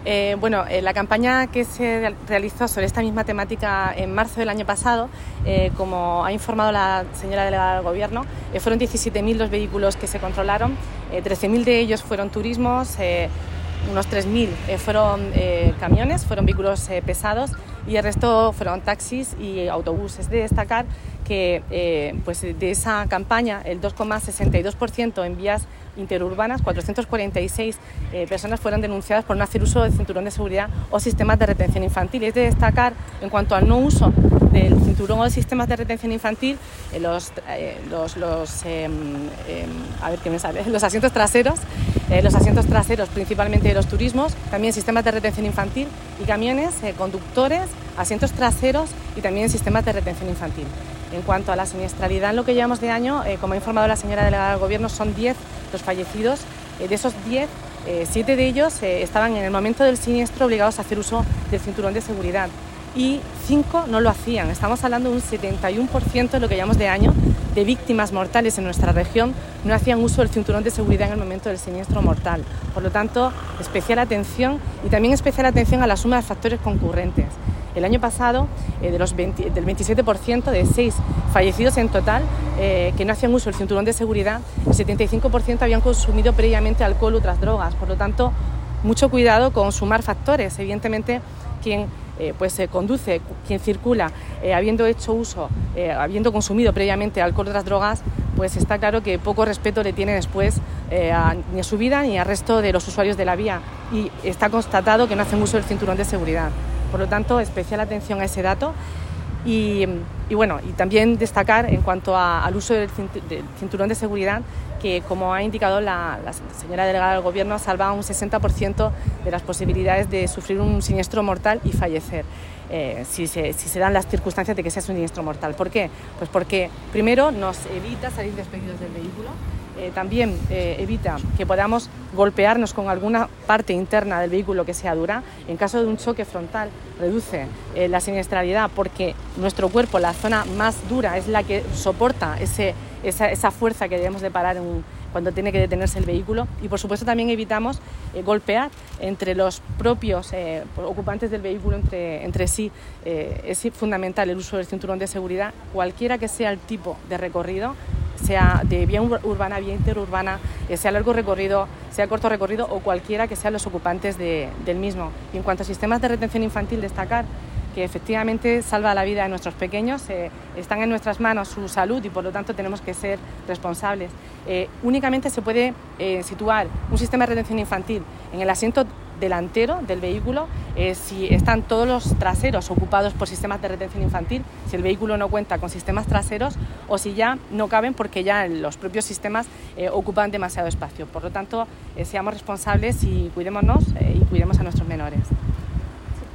La campaña que se realizó sobre esta misma temática en marzo del año pasado, como ha informado la señora delegada del Gobierno, fueron 17.000 los vehículos que se controlaron, 13.000 de ellos fueron turismos, unos 3.000 fueron camiones, fueron vehículos pesados y el resto fueron taxis y autobuses. De destacar que de esa campaña el 2,62% en vías interurbanas, 446 personas fueron denunciadas por no hacer uso del cinturón de seguridad o sistemas de retención infantil. Es de destacar, en cuanto al no uso del cinturón o de sistemas de retención infantil, los asientos traseros principalmente de los turismos, también sistemas de retención infantil y camiones, conductores, asientos traseros y también sistemas de retención infantil. En cuanto a la siniestralidad en lo que llevamos de año, como ha informado la señora delegada del Gobierno, son 10 los fallecidos. De esos 10, 7 de ellos estaban en el momento del siniestro obligados a hacer uso del cinturón de seguridad y 5 no lo hacían. Estamos hablando de un 71% de lo que llevamos de año de víctimas mortales en nuestra región no hacían uso del cinturón de seguridad en el momento del siniestro mortal. Por lo tanto, especial atención y también especial atención a la suma de factores concurrentes. El año pasado, del 27% de 6 fallecidos en total que no hacían uso del cinturón de seguridad, el 75% habían consumido previamente alcohol u otras drogas. Por lo tanto, mucho cuidado con sumar factores. Evidentemente, quien conduce, quien circula, habiendo consumido previamente alcohol u otras drogas, pues está claro que poco respeto le tiene después ni a su vida ni al resto de los usuarios de la vía. Y está constatado que no hacen uso del cinturón de seguridad. Por lo tanto, especial atención a ese dato y también destacar en cuanto al uso del cinturón de seguridad que, como ha indicado la señora delegada del Gobierno, salva un 60% de las posibilidades de sufrir un siniestro mortal y fallecer si se dan las circunstancias de que sea un siniestro mortal. ¿Por qué? Pues porque primero nos evita salir despedidos del vehículo. También evita que podamos golpearnos con alguna parte interna del vehículo que sea dura. En caso de un choque frontal, reduce la siniestralidad porque nuestro cuerpo, la zona más dura, es la que soporta esa fuerza que debemos de parar cuando tiene que detenerse el vehículo. Y por supuesto también evitamos golpear entre los propios ocupantes del vehículo entre sí. Es fundamental el uso del cinturón de seguridad, cualquiera que sea el tipo de recorrido, sea de vía urbana, vía interurbana, sea largo recorrido, sea corto recorrido o cualquiera que sean los ocupantes del mismo. Y en cuanto a sistemas de retención infantil, destacar que efectivamente salva la vida de nuestros pequeños, están en nuestras manos su salud y por lo tanto tenemos que ser responsables. Únicamente se puede situar un sistema de retención infantil en el asiento delantero del vehículo si están todos los traseros ocupados por sistemas de retención infantil, si el vehículo no cuenta con sistemas traseros o si ya no caben porque ya los propios sistemas ocupan demasiado espacio. Por lo tanto, seamos responsables y cuidémonos y cuidemos a nuestros menores.